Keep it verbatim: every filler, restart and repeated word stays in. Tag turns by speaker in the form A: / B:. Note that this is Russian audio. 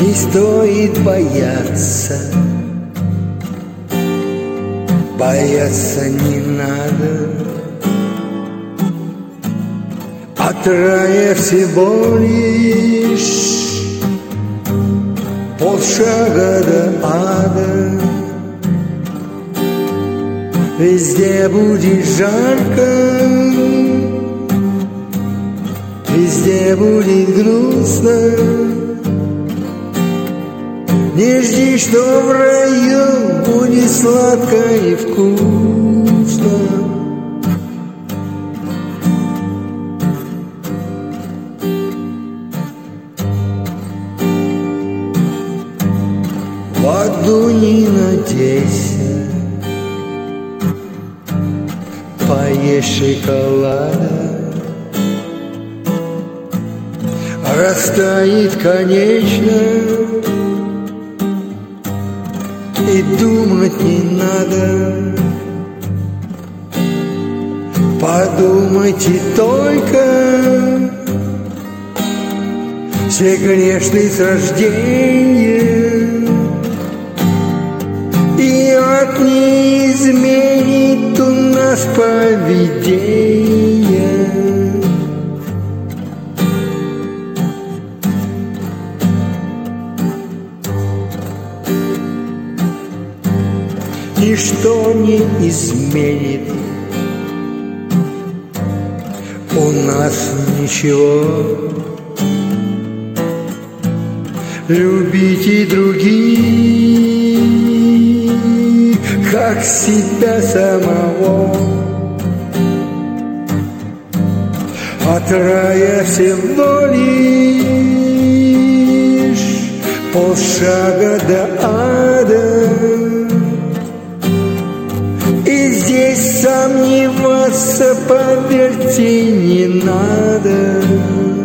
A: Не стоит бояться, бояться не надо. От рая всего лишь полшага до ада. Везде будет жарко, везде будет грустно. Не жди, что в раю будет сладко и вкусно. В аду не надейся, поешь шоколада. Растает конечно, и думать не надо. Подумайте только, все грешны с рождения, и от не изменит у нас поведение. Ничто не изменит у нас ничего. Любите других, как себя самого. От рая всего лишь полшага до ада. И здесь сомневаться, поверьте, не надо.